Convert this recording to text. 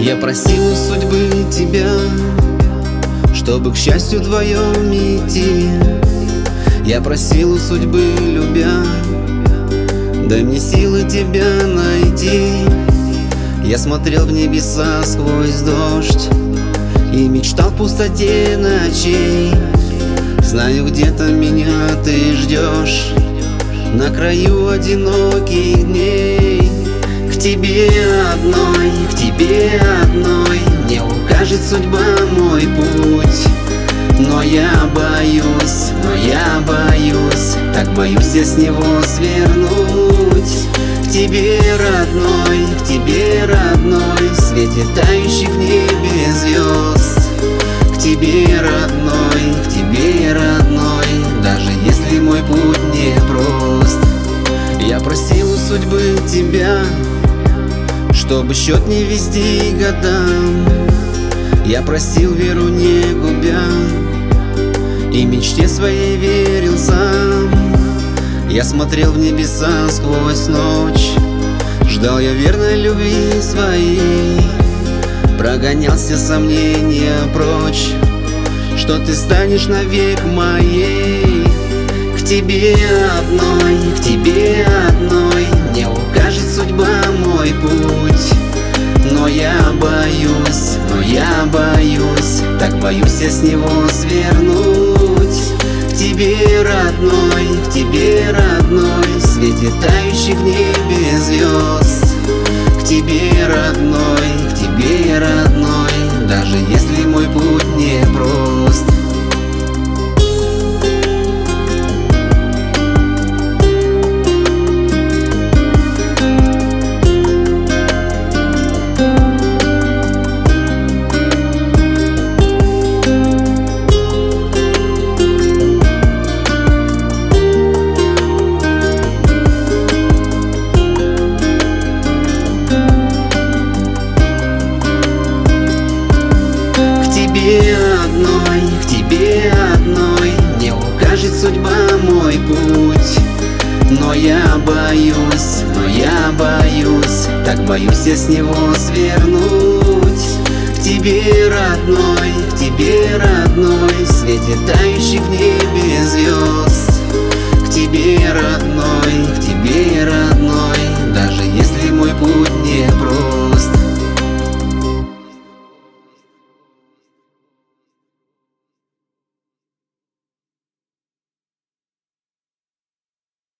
Я просил у судьбы тебя, чтобы к счастью твоем идти. Я просил у судьбы, любя, дай мне силы тебя найти. Я смотрел в небеса сквозь дождь и мечтал в пустоте ночей. Знаю, где-то меня ты ждешь на краю одиноких дней. К тебе одной мне укажет судьба мой путь. Но я боюсь, так боюсь я с него свернуть. К тебе, родной, в свете тающих в небе звезд. К тебе, родной, даже если мой путь непрост. Я просил у судьбы тебя, чтобы счет не вести годам. Я просил, веру не губя, и мечте своей верил сам. Я смотрел в небеса сквозь ночь, ждал я верной любви своей. Прогонял все сомнения прочь, что ты станешь навек моей. К тебе одной мне укажет судьба мой путь. Но я боюсь, так боюсь я с него свернуть. К тебе, родной, в свете тающих в небе звезд. К тебе, родной, даже если мой путь непрост. К тебе одной мне укажет судьба мой путь. Но я боюсь, так боюсь я с него свернуть. К тебе, родной, в свете тающих в небе звезд. К тебе, родной,